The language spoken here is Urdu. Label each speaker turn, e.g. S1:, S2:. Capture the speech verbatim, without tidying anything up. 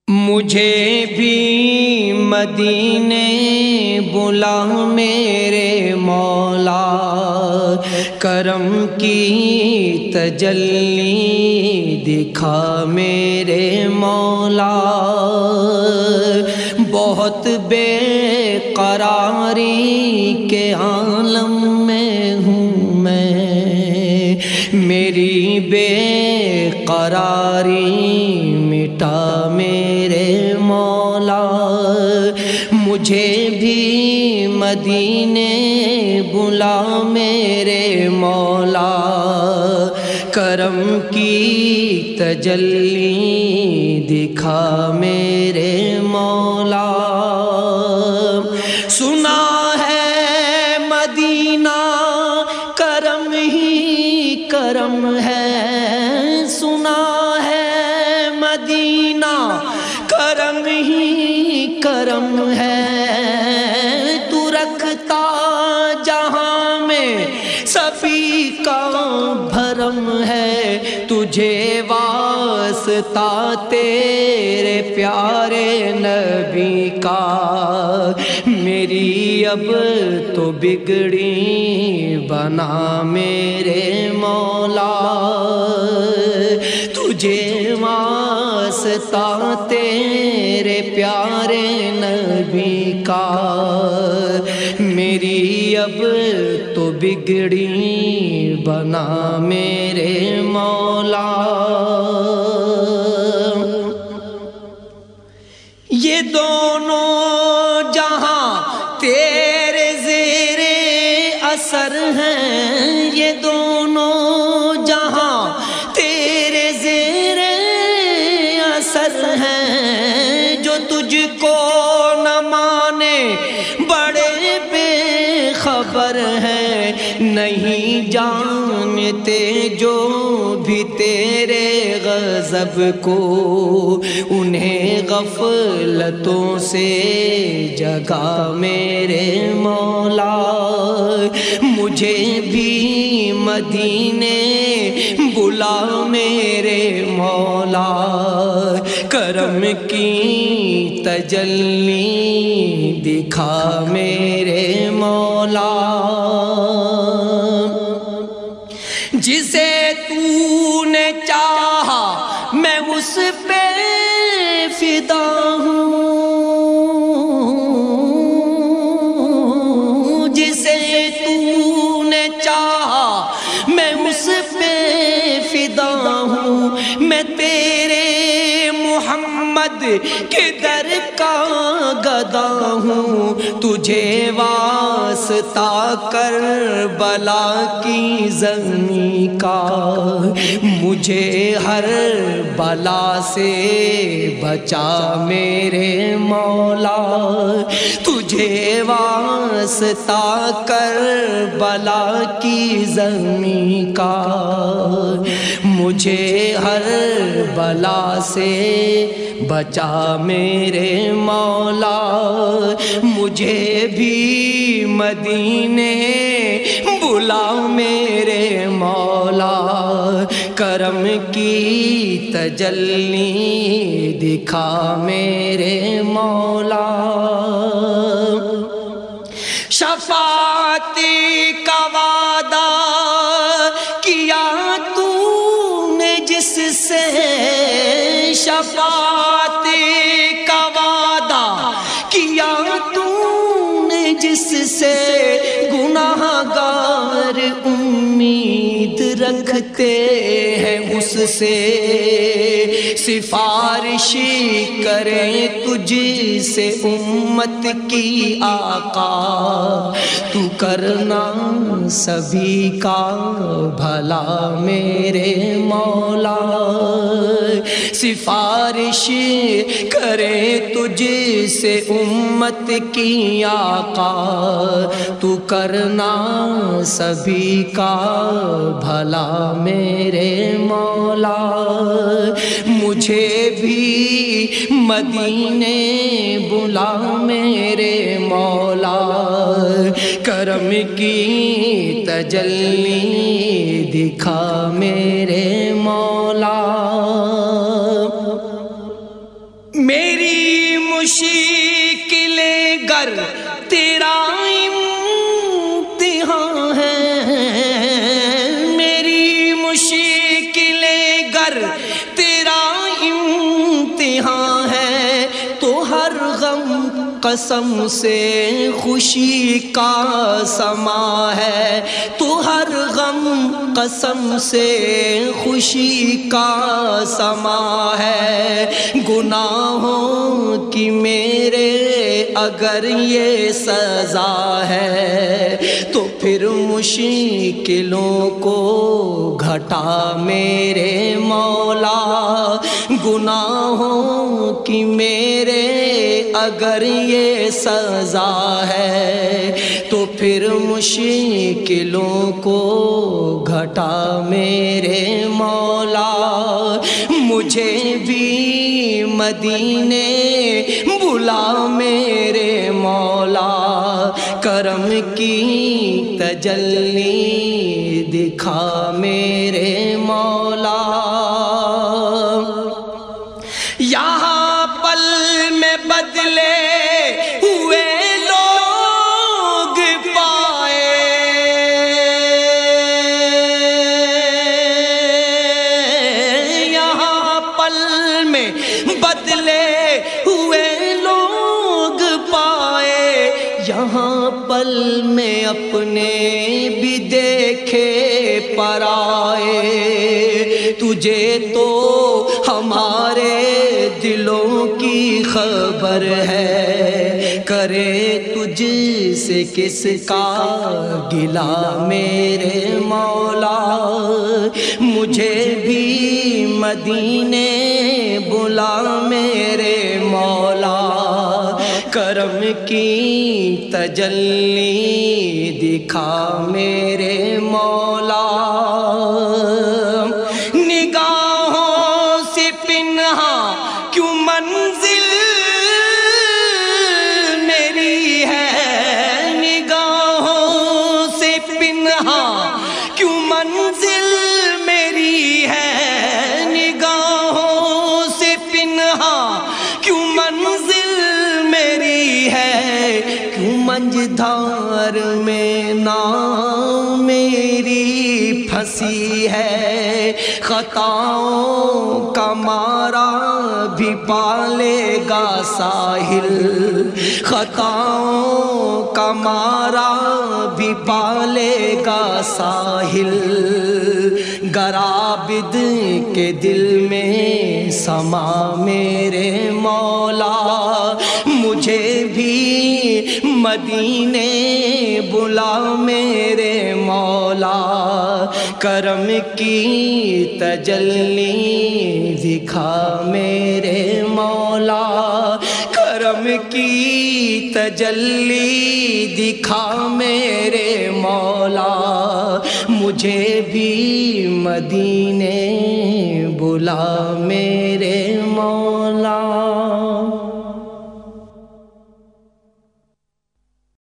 S1: مجھے بھی مدینے بلا میرے مولا، کرم کی تجلی دکھا میرے مولا۔ بہت بے قراری کے عالم میں ہوں میں، میری بے قراری مٹا میرے مولا۔ مجھے بھی مدینے بلا میرے مولا، کرم کی تجلی دکھا میرے مولا۔ سنا ہے مدینہ کرم ہی کرم ہے، سنا ہے مدینہ کرم ہی کرم ہے۔ تو رکھتا جہاں میں سبھی کا بھرم ہے، تجھے واسطہ تیرے پیارے نبی کا۔ میری اب تو بگڑی بنا میرے مولا، تجھے واسطہ تیرے پیارے نبی کا۔ میری اب تو بگڑی بنا میرے مولا۔ یہ دونوں جہاں تیرے زیر اثر ہیں، یہ دونوں جہاں تیرے زیر اثر ہیں۔ جو تجھ کو نہ مانے بڑے بے خبر ہیں، نہیں جانتے جو بھی تیرے غضب کو، انہیں غفلتوں سے جگا میرے مولا۔ مجھے بھی مدینے بلا میرے مولا، کرم کی تجلی دکھا میرے مولا۔ جسے تو نے چاہا میں اس پہ فدا ہوں، جسے تو نے چاہا میں اس پہ فدا ہوں۔ میں تیرے محمد کے در کا گدا ہوں، تجھے واسطہ کربلا کی زمین کا۔ مجھے ہر بلا سے بچا میرے مولا، تجھے واسطہ کربلا کی زمین کا۔ مجھے ہر بلا سے بچا میرے مولا۔ مجھے بھی مدینے بلا میرے مولا، کرم کی تجلی دکھا میرے مولا۔ شفاعت کا وعدہ کیا تو نے جس سے، شفاعت کا وعدہ کیا تو نے جس سے، گناہ گار امید رکھتے ہیں اس سے۔ سفارش کریں تجھ سے امت کی آقا، تو کرنا سبھی کا بھلا میرے مولا۔ سفارش کریں تجھ سے امت کی آقا، تو کرنا سبھی کا بھلا میرے مولا۔ مجھے بھی مدینے بلا میرے مولا، کرم کی تجلی دکھا میرے مولا۔ میں گر تیرا امتحان ہے، میری مشکلیں گر تیرا امتحان ہے، تو ہر غم قسم سے خوشی کا سما ہے، تو ہر غم قسم سے خوشی کا سما ہے، گناہوں کی میرے اگر یہ سزا ہے تو پھر مشکلوں کو گھٹا میرے مولا، گناہوں کی میرے اگر یہ سزا ہے تو پھر مشکلوں کو گھٹا میرے مولا، مجھے بھی مدینے بلا میرے مولا، کرم کی تجلی دکھا میرے مولا، یہاں پل میں بدلے ہوئے لوگ پائے، یہاں پل میں بدلے ہوئے لوگ پائے، یہاں پل میں اپنے بھی دیکھے پرائے، تجھے تو ہمارے دلوں کی خبر ہے، کرے تجھ سے کس کا گلہ میرے مولا، مجھے بھی مدینے بلا میرے مولا، کرم کی تجلی دکھا میرے مولا، نگاہوں سے پنہا کیوں منزل میری ہے، نگاہوں سے پنہا کیوں منزل میری ہے، نگاہوں سے پنہا کیوں منزل میری ہے، کیوں منجدھار میں نام میری پھنسی ہے، خطاؤں کا مارا بھی پالے گا ساحل، خطاؤں کا مارا بھی پالے گا ساحل، گر عابد کے دل میں سما میرے مولا، مجھے بھی مدینے بلا میرے مولا، کرم کی تجلی دکھا میرے مولا، کرم کی تجلی دکھا میرے مولا، مجھے بھی مدینے بلا میرے مولا۔